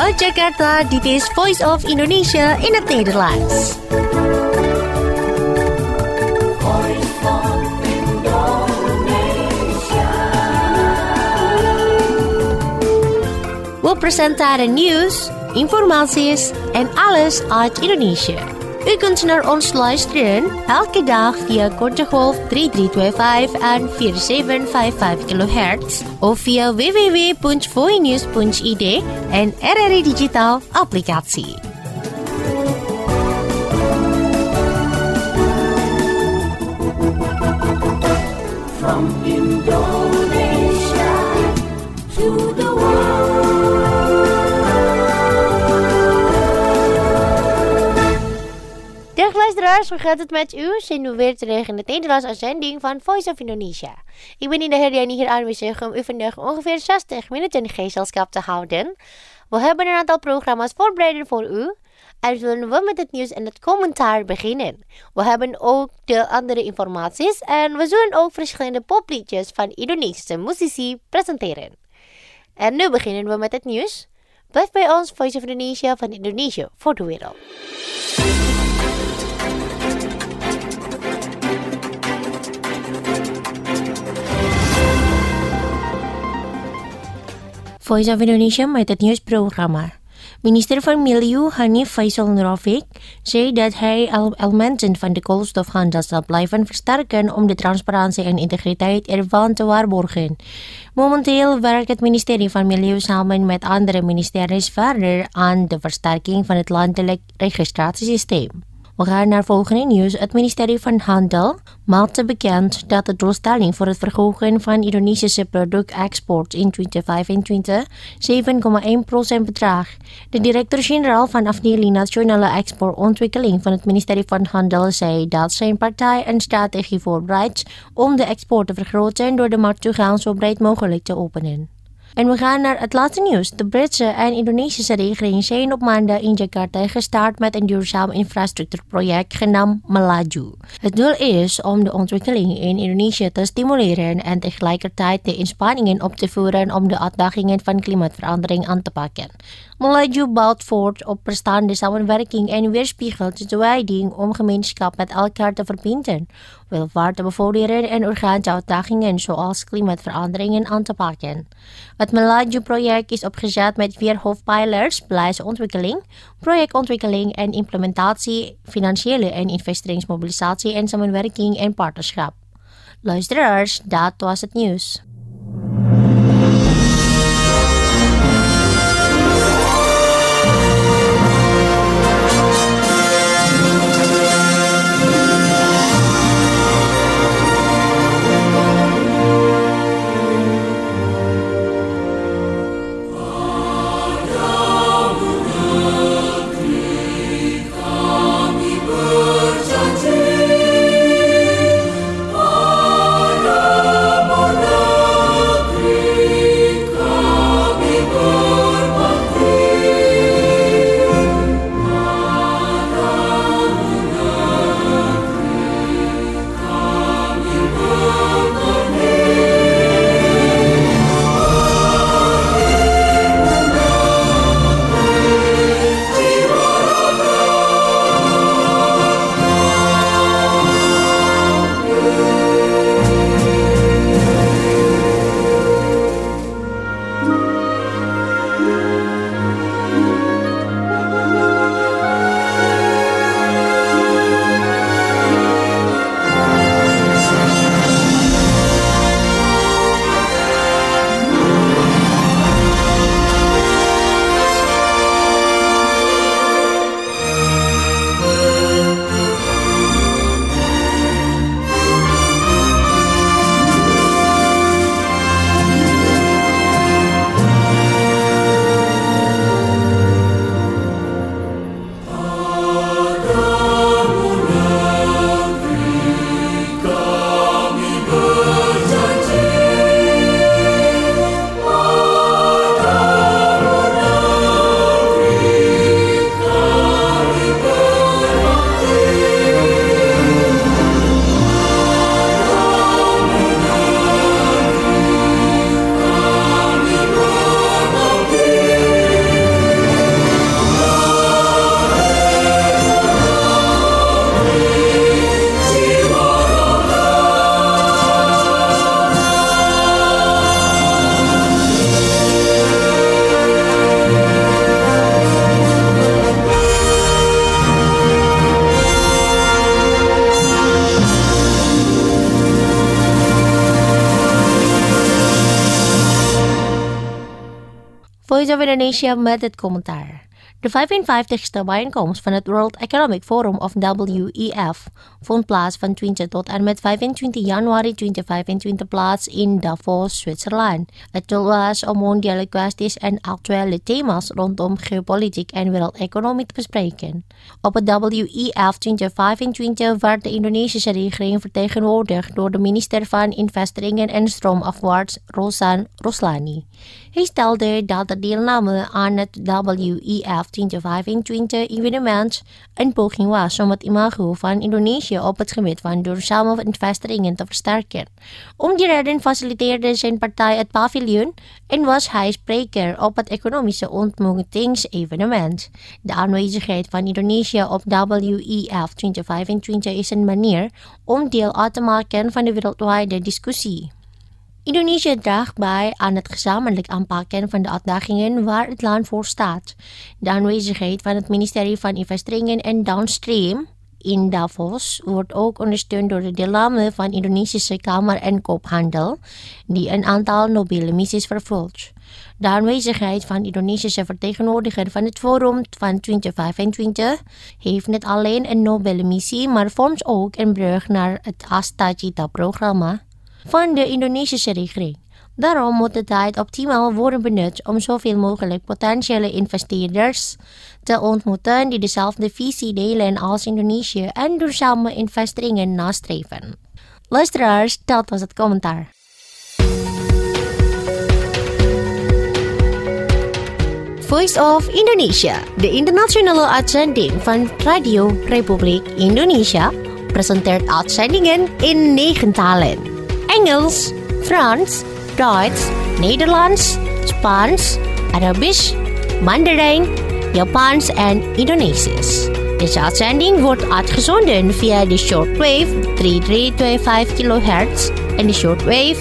Vanuit Jakarta, dit is Voice of Indonesia in het Nederlands. We presenteren nieuws, informaties en alles uit Indonesië. U kunt naar ons luisteren elke dag via korte golf 3325 en 4755 kHz of via www.voinews.id en RRI Digital applicatie. From Indonesia to the world. Dag luisteraars, hoe gaat het met u? Zijn we weer terug in de Nederlandse uitzending van Voice of Indonesia. Ik ben Indah Herdiani hier aanwezig om u vandaag ongeveer 60 minuten gezelschap te houden. We hebben een aantal programma's voorbereid voor u. En zullen we met het nieuws en het commentaar beginnen. We hebben ook de andere informaties en we zullen ook verschillende popliedjes van Indonesische muzici presenteren. En nu beginnen we met het nieuws. Blijf bij ons, Voice of Indonesia van Indonesië voor de wereld. Voice of Indonesia met het nieuwsprogramma. Minister van Milieu Hanif Faisal Nurrafiq zei dat hij elementen van de koolstofhandel zal blijven versterken om de transparantie en integriteit ervan te waarborgen. Momenteel werkt het ministerie van Milieu samen met andere ministeries verder aan de versterking van het landelijk registratiesysteem. We gaan naar volgende nieuws. Het ministerie van Handel maakte bekend dat de doelstelling voor het verhogen van Indonesische productexport in 2025 7,1% bedraagt. De directeur-generaal van afdeling Nationale Exportontwikkeling van het ministerie van Handel zei dat zijn partij een strategie voorbereidt om de export te vergroten door de markttoegang zo breed mogelijk te openen. En we gaan naar het laatste nieuws. De Britse en Indonesische regering zijn op maandag in Jakarta gestart met een duurzaam infrastructuurproject genaamd Melaju. Het doel is om de ontwikkeling in Indonesië te stimuleren en tegelijkertijd de inspanningen op te voeren om de uitdagingen van klimaatverandering aan te pakken. Melaju bouwt voort op bestaande samenwerking en weerspiegelt de wijding om gemeenschap met elkaar te verbinden, welvaart te bevorderen en urgente uitdagingen zoals klimaatveranderingen aan te pakken. Het Melaju-project is opgezet met 4 hoofdpijlers: beleidsontwikkeling, projectontwikkeling en implementatie, financiële en investeringsmobilisatie en samenwerking en partnerschap. Luisteraars, dat was het nieuws. Ada Voice of Indonesia met het commentaar. De 55ste bijeenkomst van het World Economic Forum of WEF vond plaats van 20 tot en met 25 januari 2025 plaats in Davos, Zwitserland. Het doel was om mondiale kwesties en actuele thema's rondom geopolitiek en wereldeconomie te bespreken. Op het WEF 2025 werd de Indonesische regering vertegenwoordigd door de minister van Investeringen en Stroomafwaarts, Rosan Roslani. Hij stelde dat de deelname aan het WEF 2025 evenement een poging was om het imago van Indonesië op het gebied van duurzame investeringen te versterken. Om die reden faciliteerde zijn partij het paviljoen en was hij spreker op het economische ontmoetingsevenement. De aanwezigheid van Indonesië op WEF 2025 is een manier om deel uit te maken van de wereldwijde discussie. Indonesië draagt bij aan het gezamenlijk aanpakken van de uitdagingen waar het land voor staat. De aanwezigheid van het ministerie van Investeringen en Downstream in Davos wordt ook ondersteund door de deelname van Indonesische Kamer en Koophandel, die een aantal nobele missies vervult. De aanwezigheid van Indonesische vertegenwoordiger van het Forum van 2025 heeft niet alleen een nobele missie, maar vormt ook een brug naar het Astagita-programma van de Indonesische regering. Daarom moet de tijd optimaal worden benut om zoveel mogelijk potentiële investeerders te ontmoeten die dezelfde visie delen als Indonesië en duurzame investeringen nastreven. Luisteraars, dat was het commentaar. Voice of Indonesia, de internationale uitzending van Radio Republiek Indonesia, presenteert uitzendingen in 9 talen. Engels, Frans, Duits, Nederlands, Spaans, Arabisch, Mandarijn, Japans en Indonesisch. Deze uitzending wordt uitgezonden via de shortwave 3325 kHz en de shortwave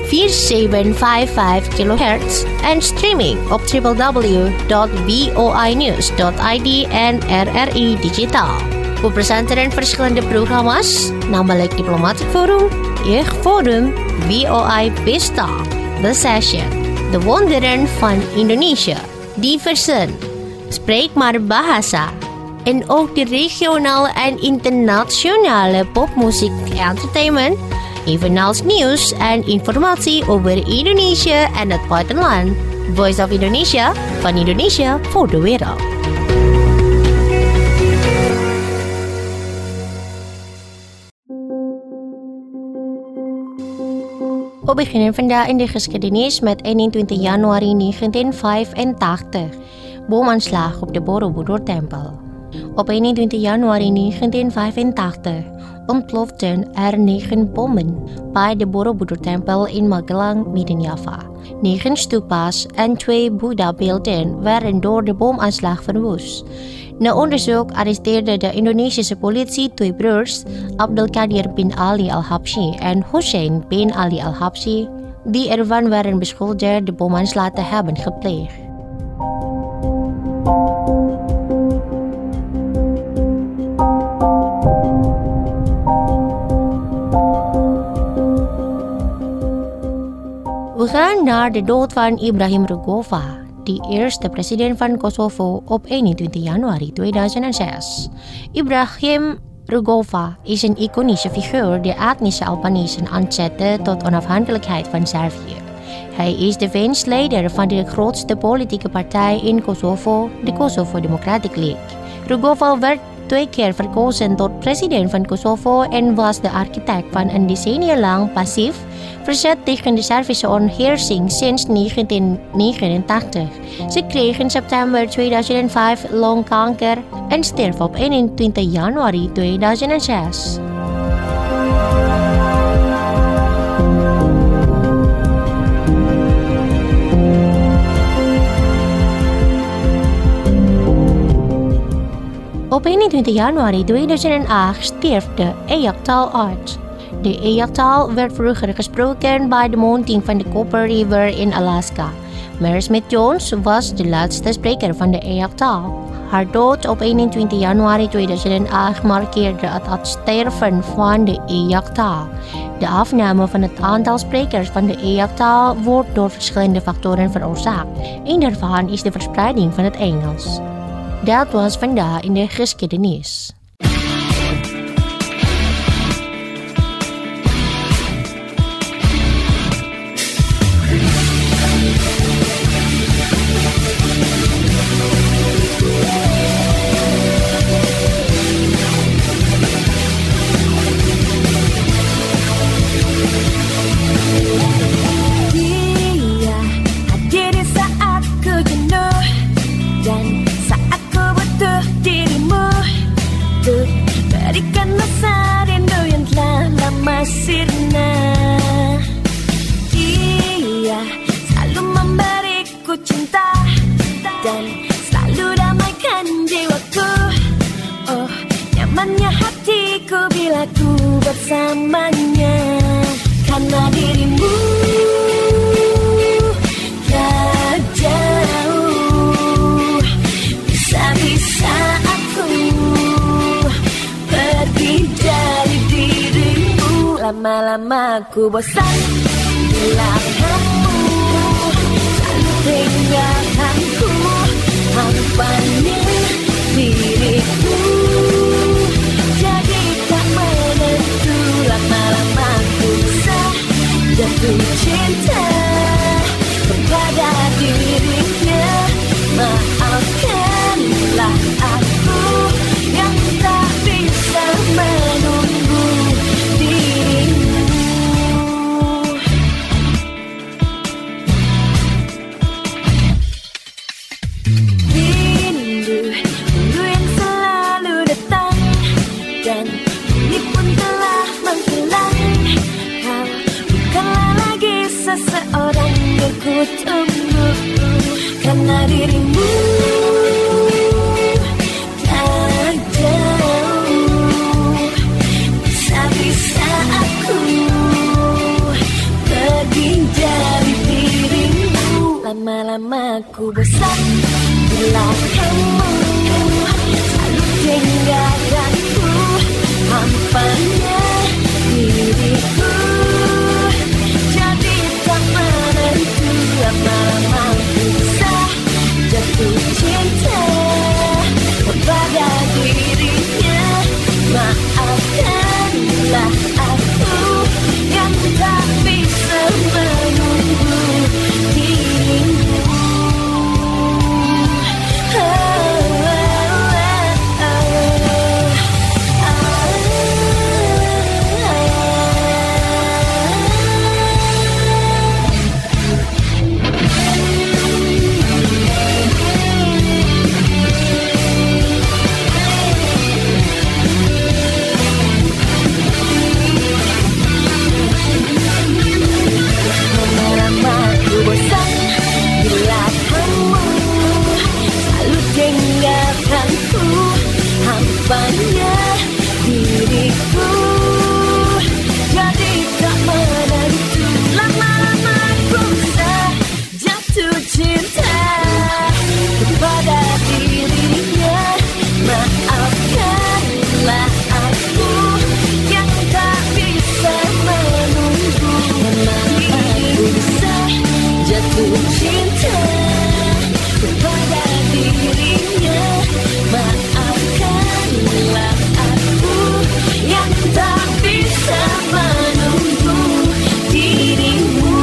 4755 kHz en streaming op www.voinews.id en RRI Digitaal. We presenteren verschillende programma's, namelijk Diplomatic Forum, Jeugdforum, VOI Pesta, The Session, De Wonderen van Indonesië, Diversen, Spreek maar Bahasa, en ook de regionale en internationale popmuziek entertainment, evenals nieuws en informatie over Indonesië en het buitenland. Voice of Indonesia, van Indonesië voor de wereld. We beginnen vandaag in de geschiedenis met 21 januari 1985, bomaanslag op de Borobudur-tempel. Op 21 januari 1985 ontploften er 9 bommen bij de Borobudur-tempel in Magelang, Midden-Java. 9 stupa's en 2 Boeddha-beelden werden door de bomaanslag verwoest. Na onderzoek arresteerde de Indonesische politie 2 broers, Abdelkadir bin Ali al-Habsyi en Hussein bin Ali al-Habsyi, die ervan werden beschuldigd de bomaanslag te hebben gepleegd. We gaan naar de dood van Ibrahim Rugova, de eerste president van Kosovo op 21 januari 2006. Ibrahim Rugova is een iconische figuur die etnische Albanese aanzette tot onafhankelijkheid van Servië. Hij is de leider van de grootste politieke partij in Kosovo, de Kosovo Democratic League. Rugova werd 2 keer verkozen tot president van Kosovo en was de architect van een decennia lang passief verzet tegen de Servische ontheersing sinds 1989. Ze kreeg in september 2005 longkanker en stierf op 21 januari 2006. Op 21 januari 2008 stierf de Eyjafjallajökull uit. De Eyjafjallajökull werd vroeger gesproken bij de monting van de Copper River in Alaska. Mary Smith Jones was de laatste spreker van de Eyjafjallajökull. Haar dood op 21 januari 2008 markeerde het sterven van de EAC-taal. De afname van het aantal sprekers van de EAC-taal wordt door verschillende factoren veroorzaakt. Een daarvan is de verspreiding van het Engels. Dat was vandaag in de geschiedenis. Sirna, dia selalu memberiku cinta dan selalu damaikan jiwaku. Oh, nyamannya hatiku bila ku bersamanya. Karena dirimu tak jauh, bisa-bisa aku pergi dari dirimu. Lama-lama ku bosan bila kamu selalu tinggalkanku, hampanya diriku jadi tak menentu. Lama-lama ku bisa jatuh cinta kepada dirinya. Maafkanlah aku yang tak bisa menunggu dirimu. Rindu yang selalu datang dan ini pun telah menghilang. Kau bukanlah lagi seseorang yang ku tunggu. Karena dirimu tak jauh, bisa-bisa aku pergi dari dirimu. Lama-lama ku bosan bila kamu selalu tinggalkanku, hampanya diriku jadi tak menentu. Lama-lama ku bisa jatuh cinta kepada dirinya. Maafkanlah aku yang tak bisa menunggu dirimu. Hampanya diriku jadi tak menentu. Lama-lama ku bisa jatuh cinta kepada dirinya. Maafkanlah aku yang tak bisa menunggu. Diriku bisa jatuh cinta kepada dirinya. Maafkanlah aku yang tak bisa menunggu dirimu.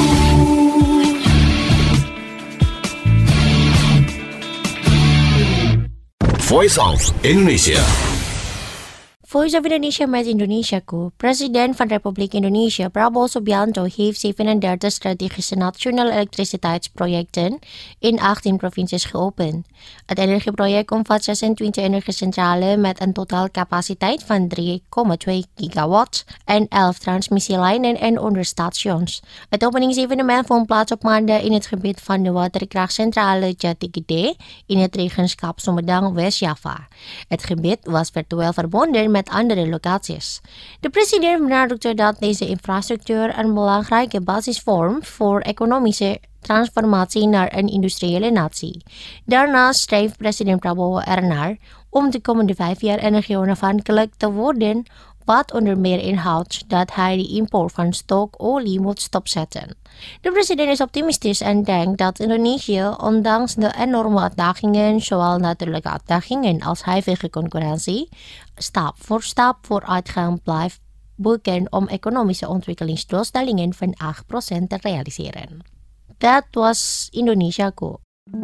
Voice of Indonesia. Voice of Indonesia met Indonesiaku. Presiden van Republiek Indonesia Prabowo Subianto heeft 37 strategische nationale elektriciteitsprojecten in 18 provincies geopend. Het energieproject omvat 26 energiecentrales met een totaalcapaciteit van 3,2 gigawatt en 11 transmissielijnen en onderstations. Het openingsevenement vond plaats op maandag in het gebied van de waterkrachtcentrale Jati Gede in het regentschap Sumedang, West-Java. Het gebied was virtueel verbonden met andere locaties. De president benadrukte dat deze infrastructuur een belangrijke basis vormt voor economische transformatie naar een industriële natie. Daarnaast streeft president Prabowo ernaar om de komende 5 jaar energie-onafhankelijk te worden, wat onder meer inhoudt dat hij de import van stookolie moet stopzetten. De president is optimistisch en denkt dat Indonesië, ondanks de enorme uitdagingen, zowel natuurlijke uitdagingen als hevige concurrentie, stap voor stap vooruitgang blijft boeken om economische ontwikkelingsdoelstellingen van 8% te realiseren. Dat was Indonesiaku.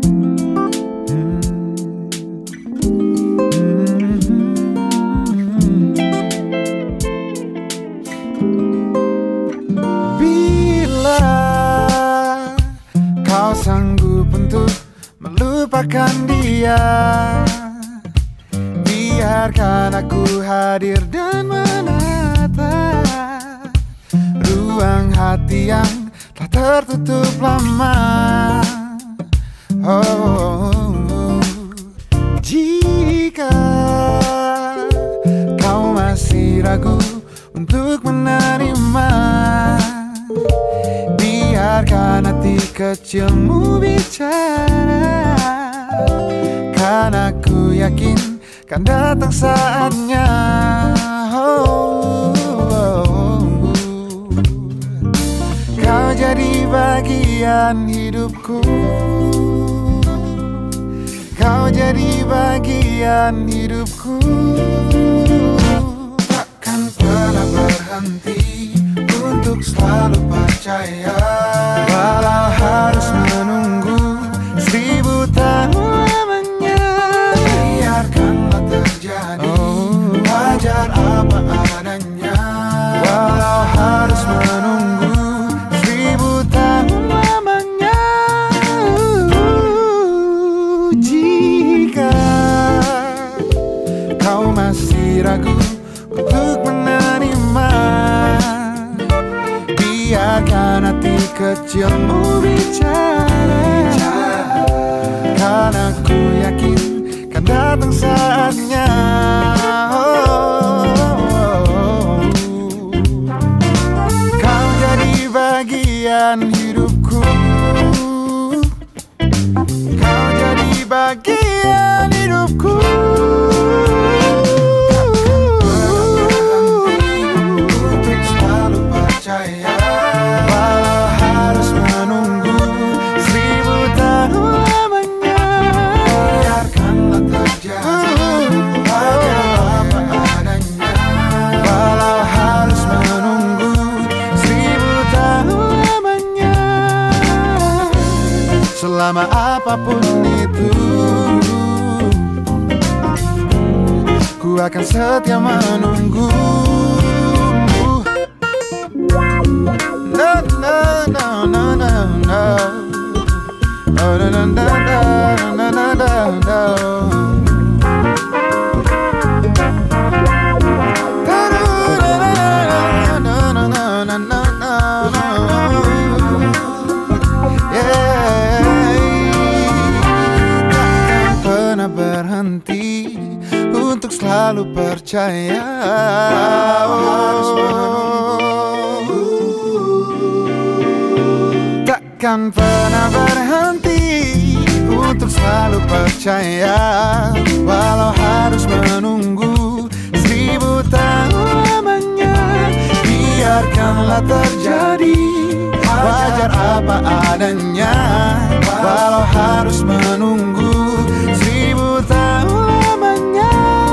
Kau sanggup untuk melupakan dia, biarkan aku hadir dan menata ruang hati yang telah tertutup lama. Jika kau masih ragu untuk menerima, biarkan hati kecilmu bicara, karena aku yakin kan datang saatnya. Kau jadi bagian hidupku, kau jadi bagian hidupku. Takkan pernah berhenti untuk selalu percaya, walau harus menunggu 1000 tahun lamanya. Biarkanlah terjadi, wajar apa adanya, walau harus menunggu 1000 tahun lamanya. Jika kau masih ragu untuk menerima, biarkan hati kecilmu bicara, karena ku yakin kan datang saatnya. Kau jadi bagian hidupku, kau jadi bagian hidupku. Untuk selalu percaya, walau harus menunggu 1000 tahun lamanya. Biarkanlah terjadi, wajar apa adanya, walau harus menunggu 1000 tahun lamanya. Selama apapun itu, ku akan setia menunggu. No, no, no, no, no, no. Oh, no, no, no, no, no, no, no. Takkan pernah berhenti untuk selalu percaya, harus menunggu. Takkan pernah berhenti untuk selalu percaya, walau harus menunggu 1000 tahun lamanya. Biarkanlah terjadi, wajar apa adanya, walau harus menunggu 1000 tahun lamanya.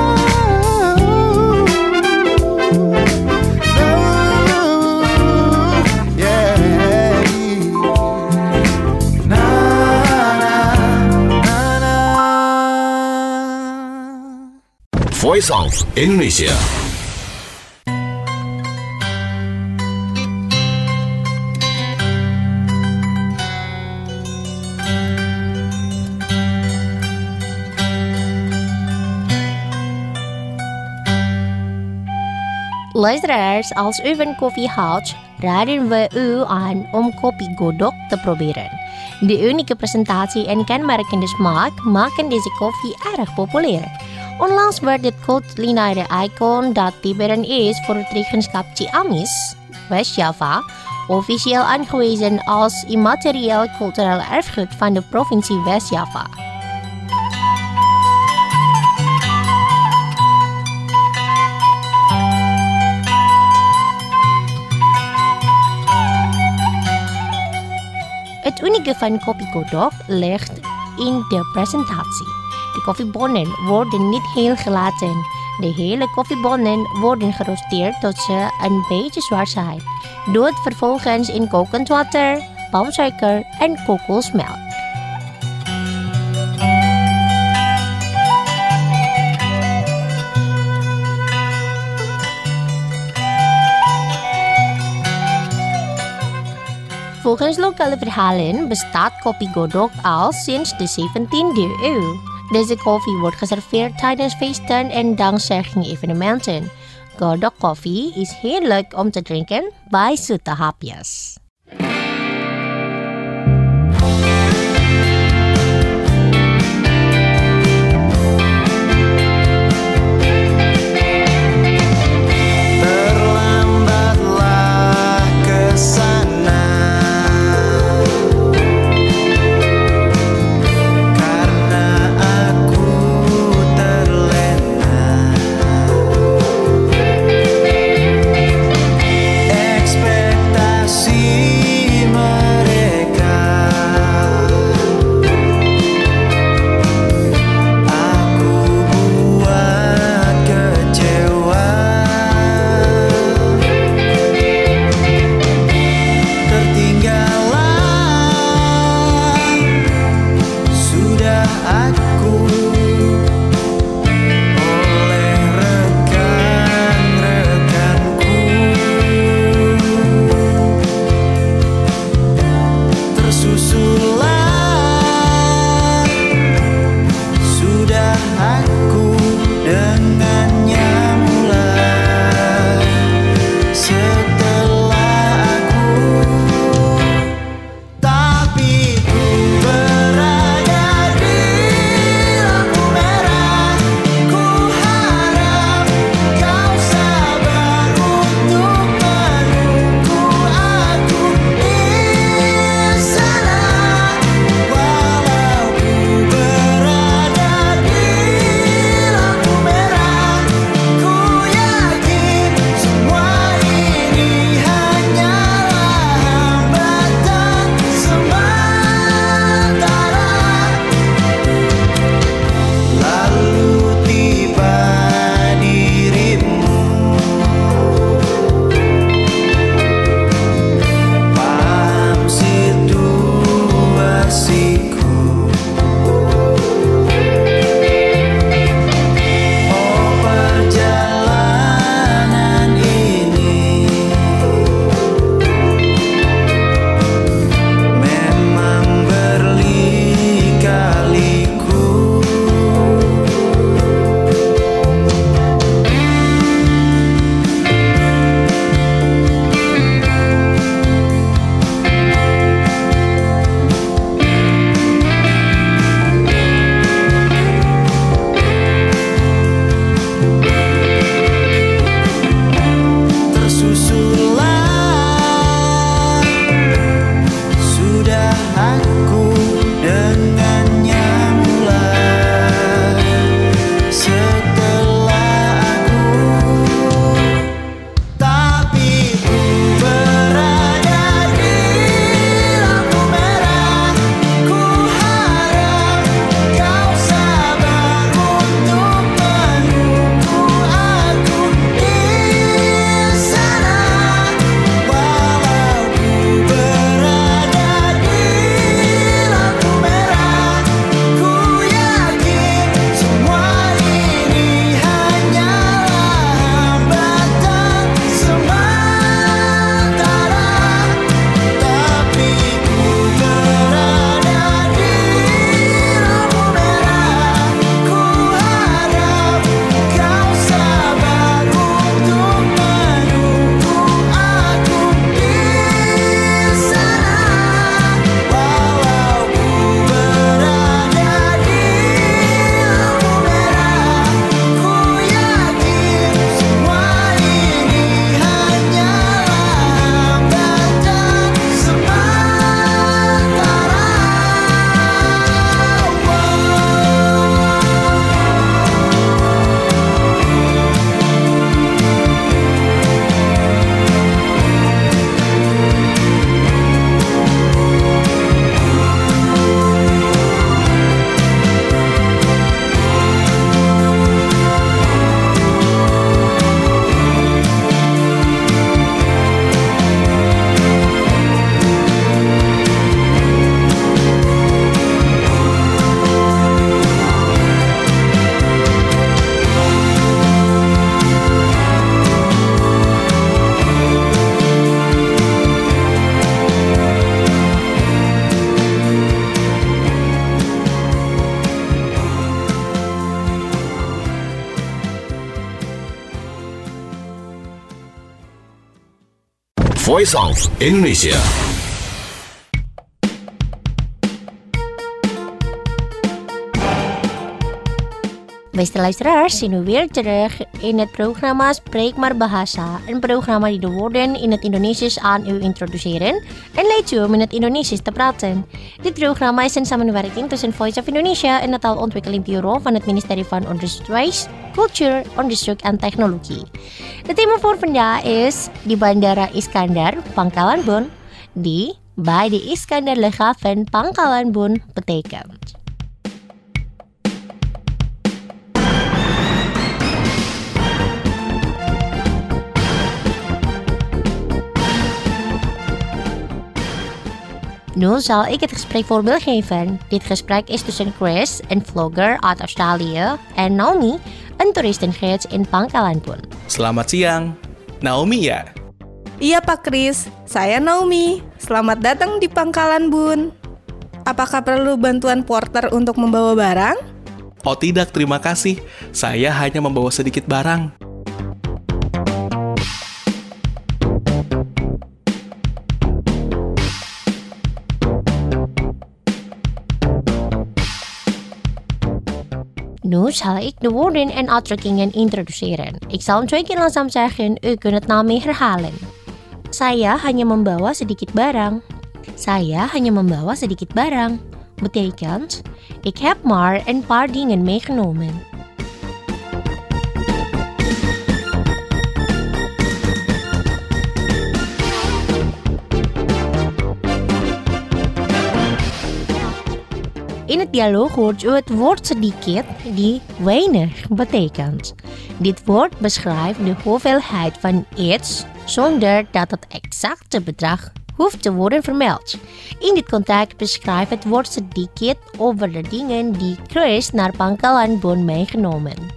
Voice of Indonesia. Luisteraars, als u van koffie houdt, raden we u aan om kopi godok te proberen. De unieke presentatie en kenmerkende smaak maken deze koffie erg populair. Onlangs werd het culinaire icon dat typerend is voor het regenschap Ciamis, West Java, officieel aangewezen als immaterieel cultureel erfgoed van de provincie West-Java. Het unieke van koffie Godok ligt in de presentatie. De koffiebonnen worden niet heel gelaten. De hele koffiebonnen worden gerosteerd tot ze een beetje zwart zijn. Doe het vervolgens in kokend water, palmsuiker en kokosmelk. Volgens lokale verhalen bestaat koffie Godok al sinds de 17e eeuw. Deze koffie wordt geserveerd tijdens feesten en dankzegging-evenementen. Godok koffie is heel leuk om te drinken bij zoete hapjes. Ekspektasi Voice of Indonesia. Beste luisteraars, zijn we weer terug in het programma Spreek maar Bahasa. Een programma die de woorden in het Indonesisch aan u introduceren en leidt u om in het Indonesisch te praten. Dit programma is een samenwerking tussen Voice of Indonesia en het Taalontwikkeling Bureau van het ministerie van Onderwijs, Cultuur, Onderzoek en Technologie. Het thema voor vandaag is di Bandara Iskandar, Pangkalan Bun, die bij de Iskandar Luchthaven Pangkalan Bun betekent. Nu zal ik het gesprek voorbeeld geven. Dit gesprek is tussen Chris, een vlogger uit Australië, en Naomi, een toeristengids in Pangkalan Bun. Selamat siang, Naomi ya? Iya Pak Kris, saya Naomi. Selamat datang di Pangkalan Bun. Apakah perlu bantuan porter untuk membawa barang? Oh tidak, terima kasih. Saya hanya membawa sedikit barang. Nu zal ik de woorden en uitdrukkingen introduceren. Ik zal hem 2 keer langzaam zeggen, u kunt het na mij herhalen. Saya hanya membawa sedikit barang. Saya hanya membawa sedikit barang. Betekent, ik heb maar een paar dingen meegenomen. In het dialoog hoort u het woord sedikit die weinig betekent. Dit woord beschrijft de hoeveelheid van iets zonder dat het exacte bedrag hoeft te worden vermeld. In dit context beschrijft het woord sedikit over de dingen die Chris naar Pangkalan Bun meegenomen.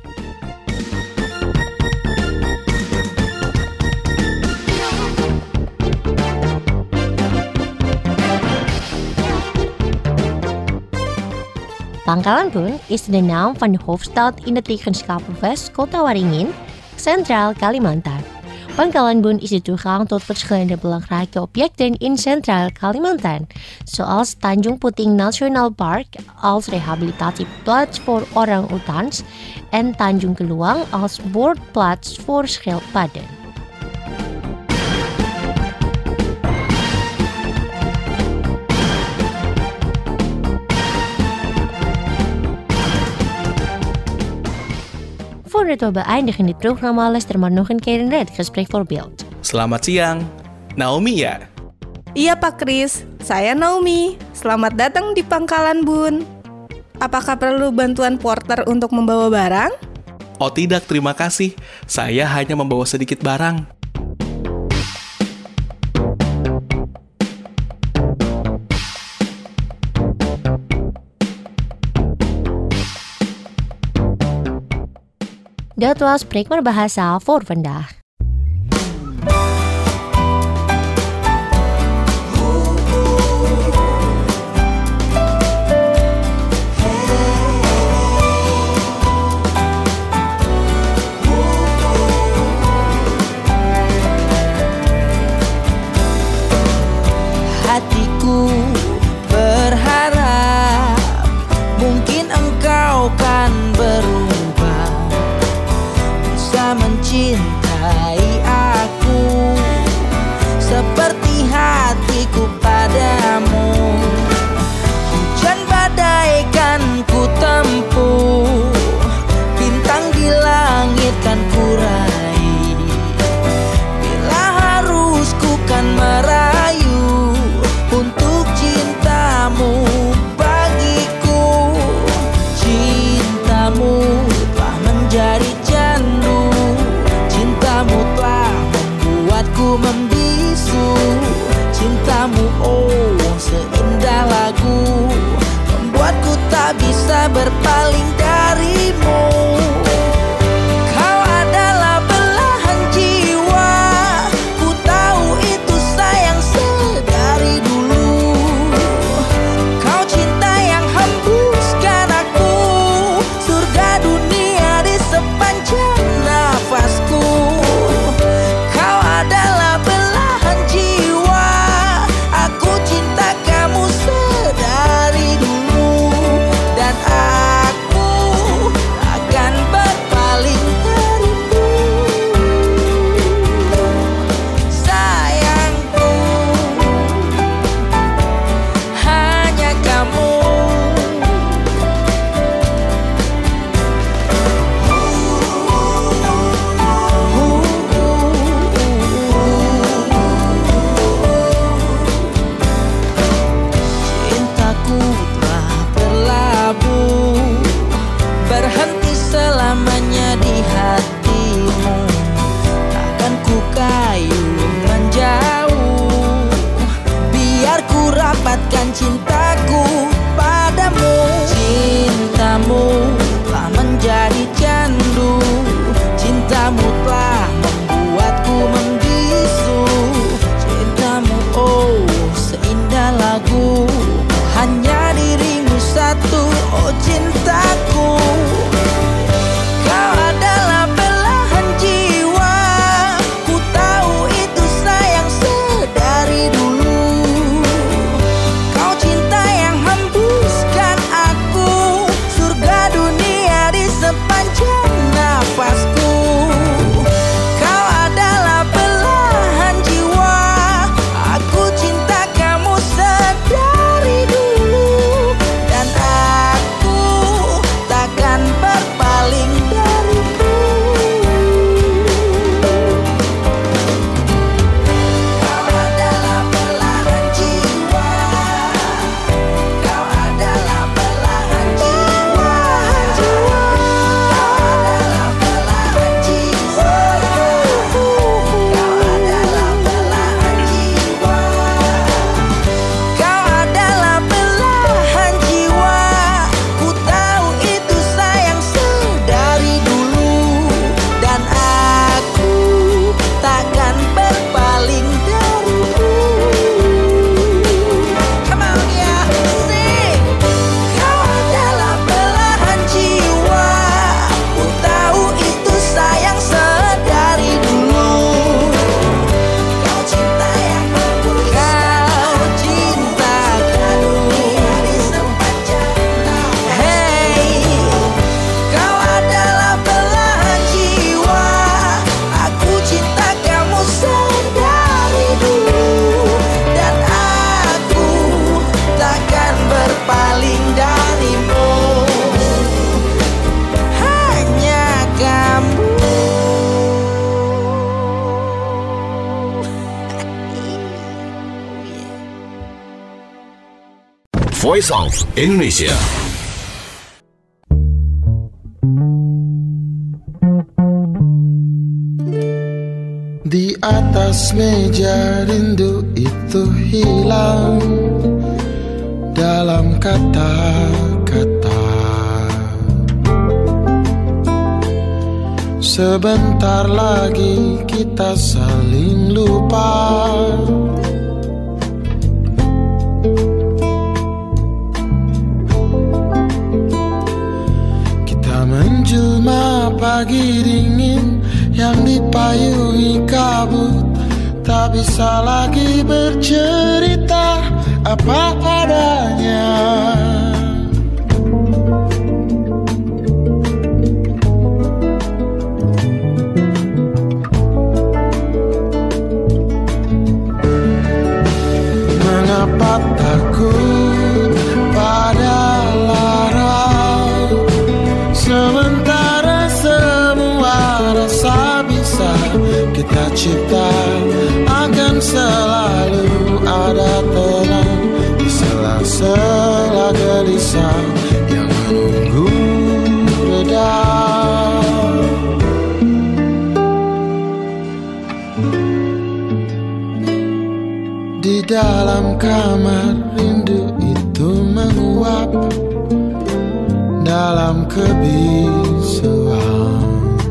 Pangkalan Bun is de naam van de hoofdstad in het ligenschap West Kota Waringin, Centraal Kalimantan. Pangkalan Bun is de toegang tot verschillende belangrijke objecten in Centraal Kalimantan, zoals Tanjung Puting National Park als rehabilitatieplaats voor orang-utans en Tanjung Keluang als boordplaats voor schildpadden. Voordat we beëindigen dit programma, luister maar nog een keer naar het gesprek voorbeeld. Selamat siang, Naomi ya? Iya Pak Kris, saya Naomi. Selamat datang di Pangkalan Bun. Apakah perlu bantuan porter untuk membawa barang? Oh tidak, terima kasih. Saya hanya membawa sedikit barang. Dat was Spreek maar Bahasa voor vandaag. Hatiku berharap mungkin engkau kan berubah, bisa mencintai Voice of Indonesia. Di atas meja rindu itu hilang dalam kata-kata. Sebentar lagi kita saling lupa. Kita menjelma pagi dingin yang dipayungi kabut, tak bisa lagi bercerita apa adanya. Mengapa takut pada lara, sementara semua rasa bisa kita cipta, akan selalu ada tenang di sela-sela gelisah yang menunggu reda. Di dalam kamar rindu itu menguap dalam kebisuan.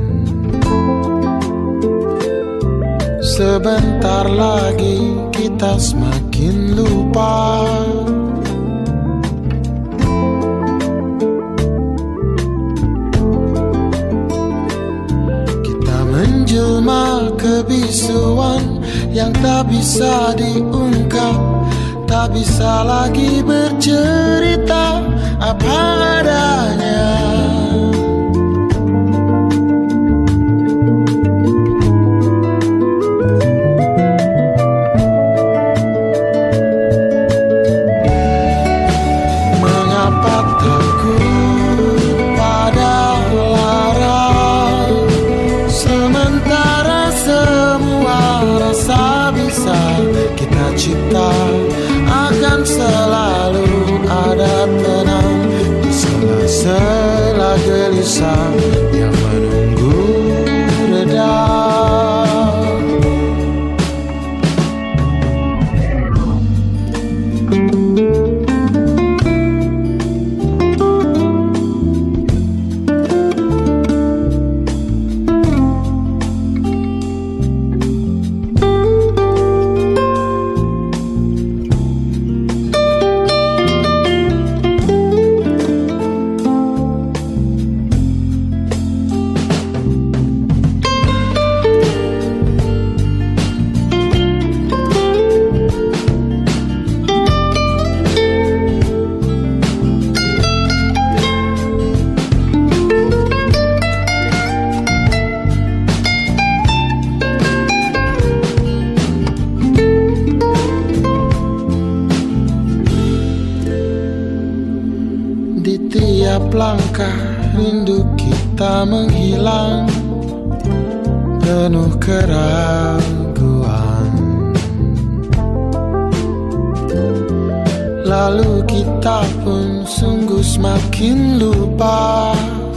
Sebentar lagi kita semakin lupa. Kita menjelma kebisuan yang tak bisa diungkap, tak bisa lagi bercerita apa adanya. Mengapa takut pada lara, sementara semua rasa bisa kita cipta, akan selalu ada tenang di sela-sela gelisah yang menunggu reda. Di tiap langkah rindu kita menghilang, penuh keraguan. Lalu kita pun sungguh semakin lupa.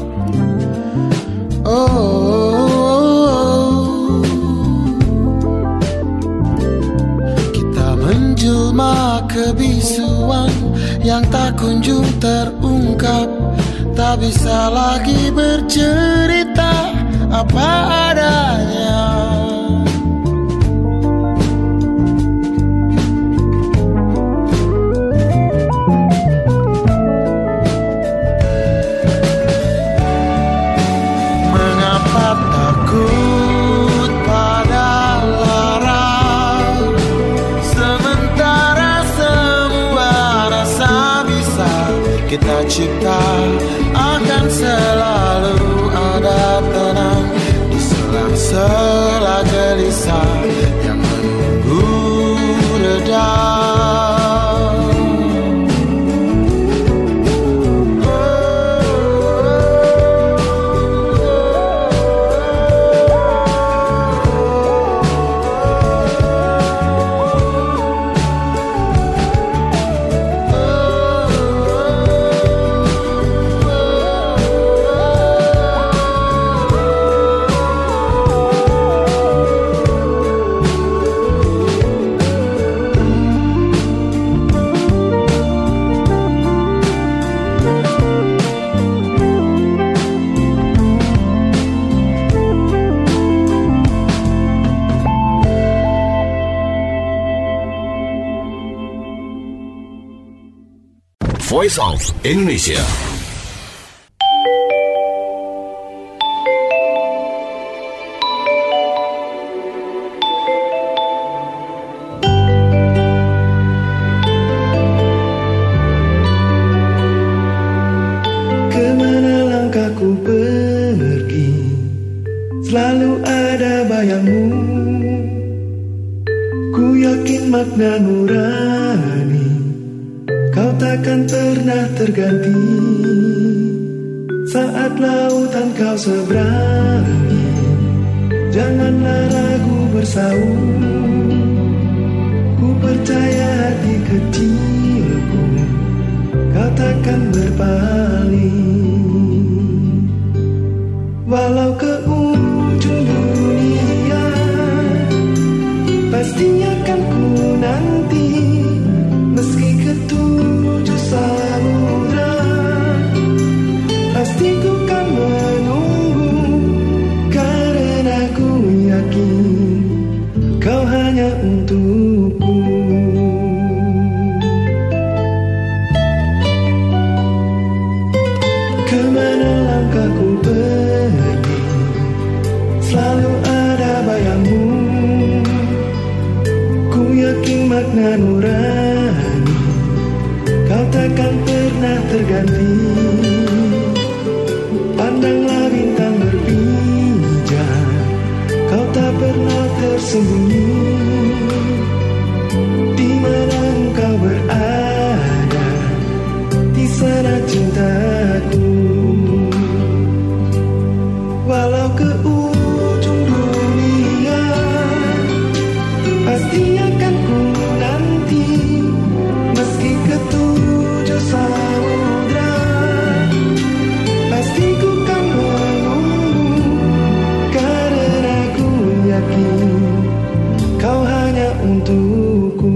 Kita menjelma kebisuan yang tak kunjung terungkap, tak bisa lagi bercerita apa adanya. Mengapa takut pada lara, sementara semua rasa bisa kita cipta, akan selalu ada tenang di sela-sela gelisah yang menunggu reda. Voice of Indonesia. Kemana langkahku pergi, selalu ada bayangmu. Ku yakin makna nurani, kau takkan pernah terganti. Saat lautan kau seberangi, janganlah ragu bersaung. Ku percaya hati kecilku, kau takkan berpaling. Walau ke ujung dunia, pastinya kan ku nanti. Meski ke tujuh samudra, pasti ku kan menunggu. Karena ku yakin kau hanya untukku. Kemana langkahku pergi, selalu ada bayangmu. Ku yakin makna nurani, kau takkan pernah terganti. Pandanglah bintang berpijar, kau tak pernah tersembunyi. Di mana engkau berada, di sana cintaku. Walau ke ujung dunia, pasti akan ku nanti. Meski ke tujuh samudra, pasti ku kan menunggu. Karena ku yakin kau hanya untukku.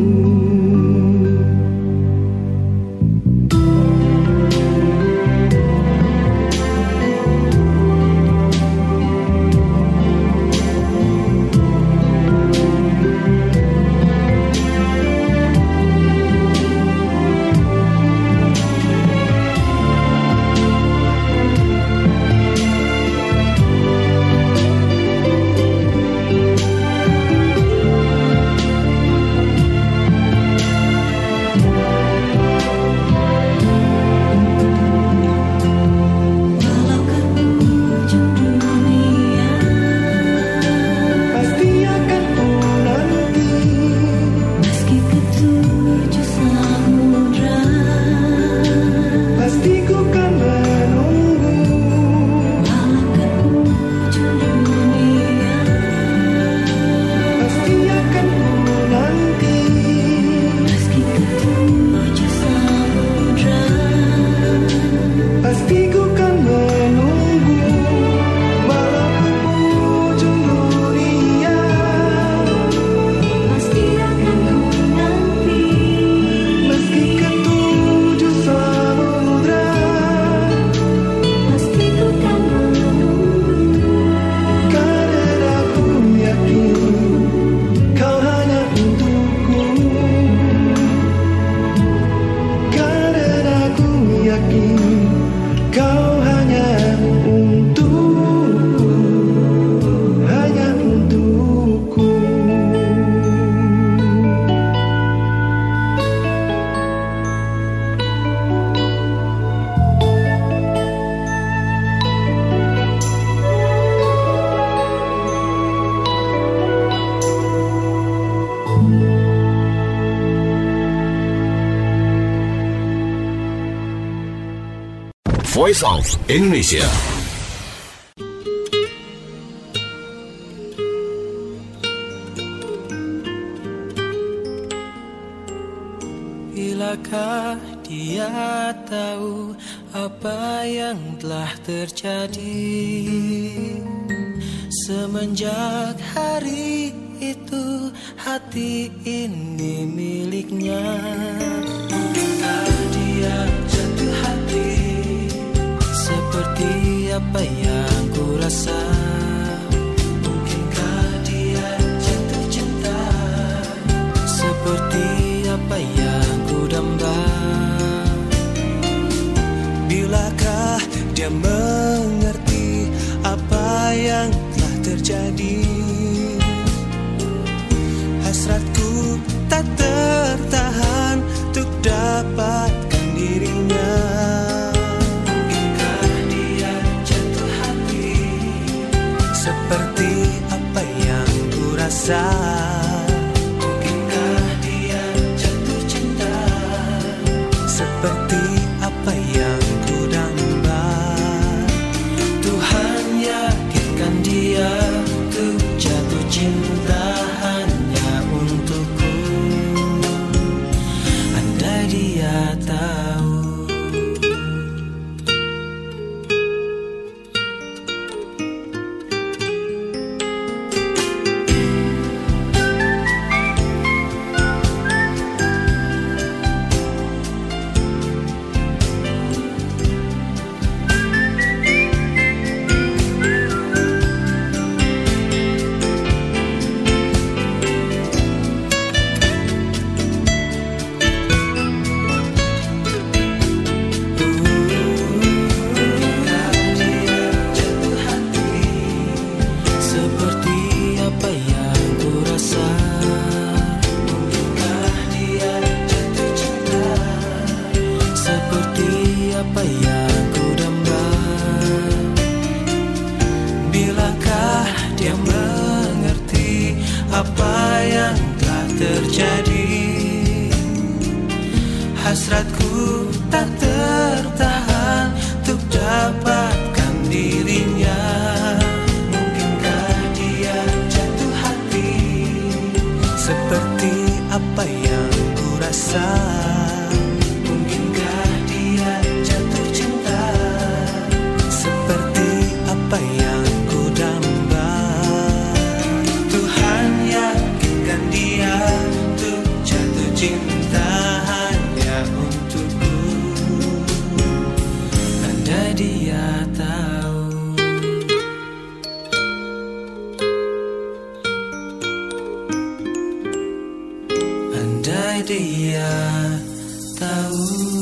Voice of Indonesia. Bilakah dia tahu apa yang telah terjadi semenjak hari itu hati ini miliknya. Bukankah dia jatuh hati seperti apa yang ku rasa? Mungkinkah dia jatuh cinta seperti apa yang ku damba? tak tertahan untuk dapatkan dirinya. Mungkinkah dia jatuh hati seperti apa yang ku rasa? Mungkinkah dia jatuh cinta seperti apa yang ku damba? Tuhan yakinkan dia untuk jatuh cinta hanya untukku. Andai dia tahu. Apa yang telah terjadi, hasratku tak tertahan untuk dapatkan dirinya. Mungkinkah dia jatuh hati seperti apa yang ku rasa? Mungkinkah dia jatuh cinta seperti apa yang ku damba? Dia untuk jatuh cinta hanya untukku. Andai dia tahu. Andai dia tahu.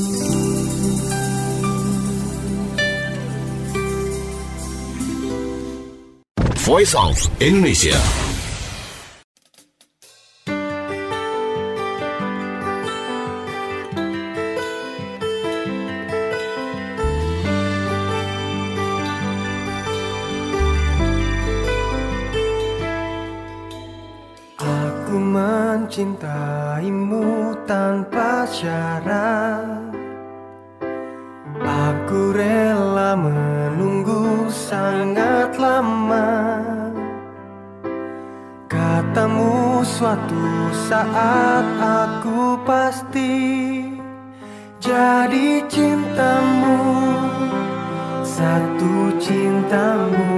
Voice of Indonesia. Mencintaimu tanpa syarat, aku rela menunggu sangat lama. Katamu suatu saat aku pasti jadi cintamu, satu cintamu.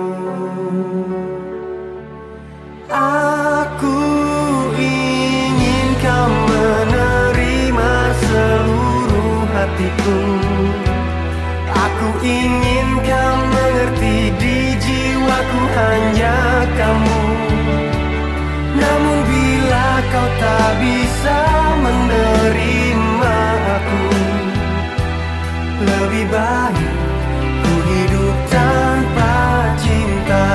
Aku ingin kau menerima seluruh hatiku. Aku ingin kau mengerti di jiwaku hanya kamu. Namun bila kau tak bisa menerima aku, lebih baik ku hidup tanpa cinta.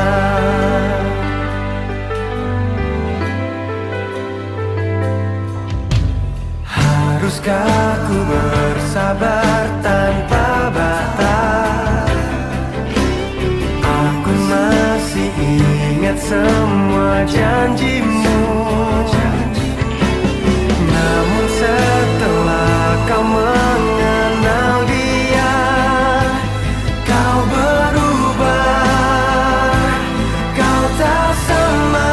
Haruskah ku bersabar tanpa batas? Aku masih ingat semua janjimu. Namun setelah kau mengenal dia, kau berubah, kau tak sama.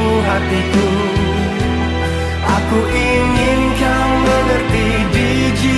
Aku ingin kau mengerti di jiwa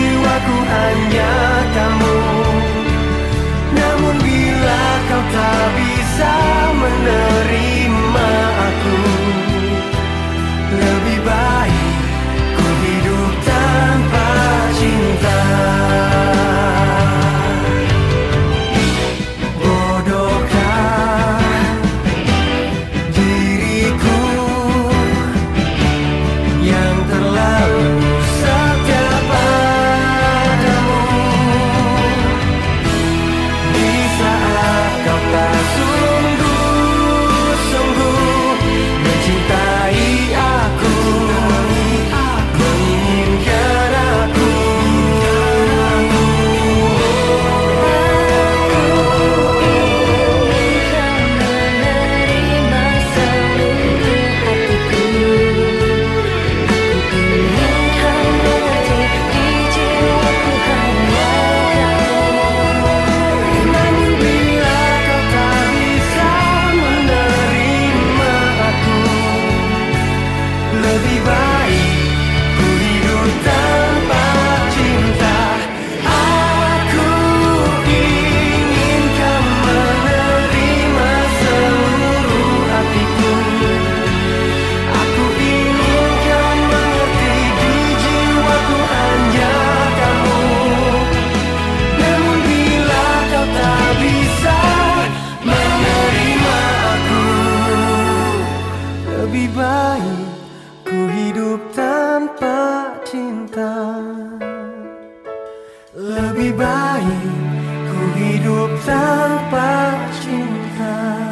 Lebih baik ku hidup tanpa cinta.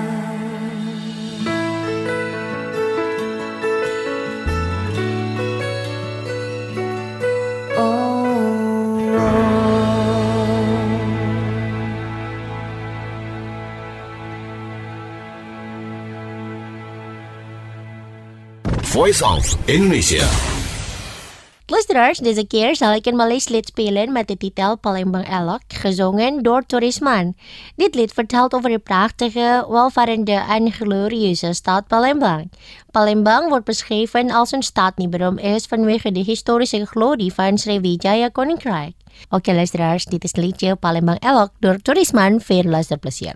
Voice of Indonesia. Luisteraars, deze keer zal ik een Maleis lied spelen met de titel Palembang Elok, gezongen door Torisman. Dit lied vertelt over de prachtige, welvarende en glorieuze stad Palembang. Palembang wordt beschreven als een stad die beroemd is vanwege de historische glorie van Sriwijaya Koninkrijk. Oké luisteraars, dit is het liedje Palembang Elok door Torisman. Veel luisterplezier.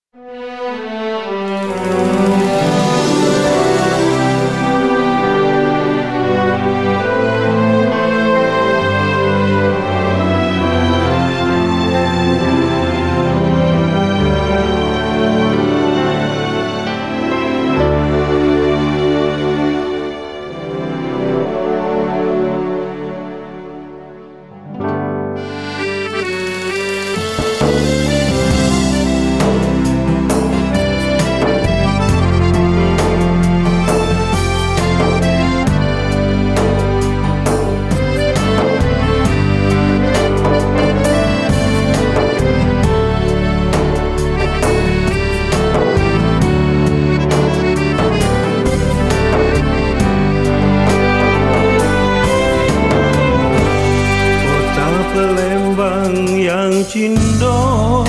Cindo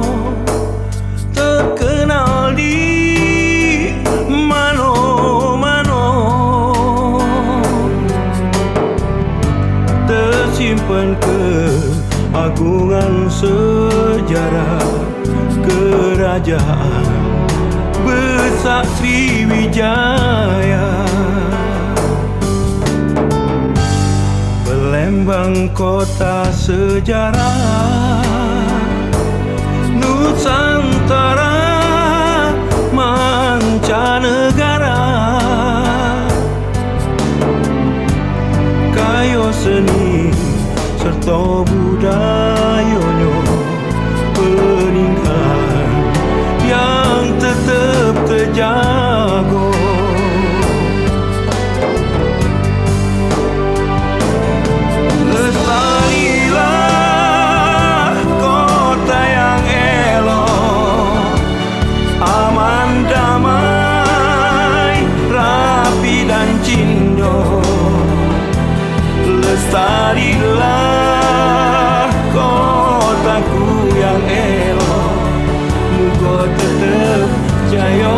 terkenal di mano-mano, tersimpan keagungan sejarah kerajaan besar Sriwijaya. Palembang kota sejarah Nusantara mancanegara, kayo seni serta budayanya peninggalan yang tetap terjaga. Lestarilah kota yang elok, aman damai, rapi dan cindo. Lestarilah kotaku yang elok, muka tetap jaya.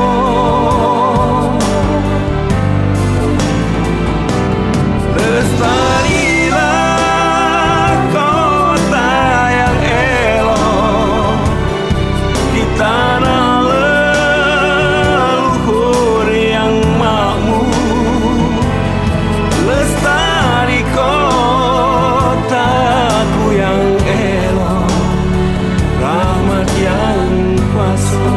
Lestarilah kota yang elok di tanah leluhur yang makmur. Lestari kotaku yang elok, rahmat yang kuasa.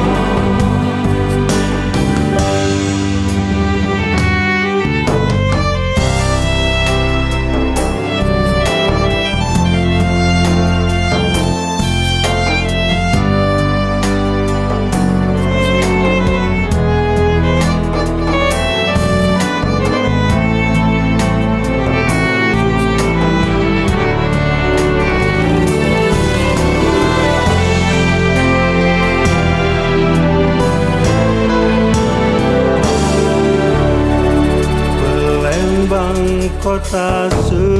Kota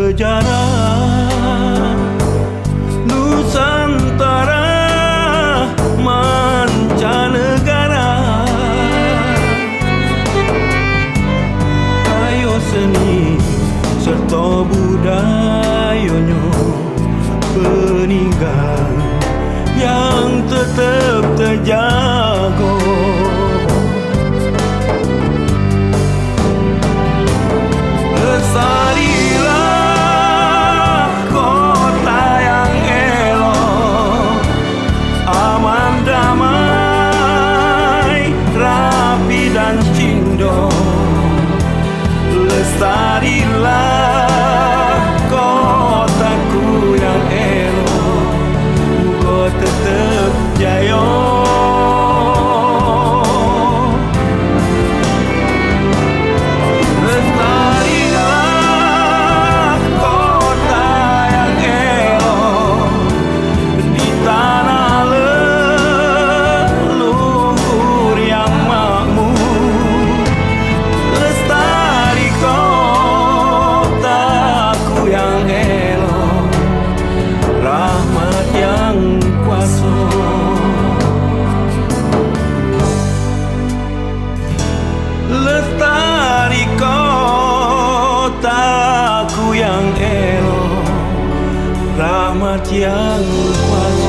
sejarah Nusantara mancanegara, kayo seni serta budayanya peninggalan yang tetap terjaga. Lestarilah rahmat yang kuasa.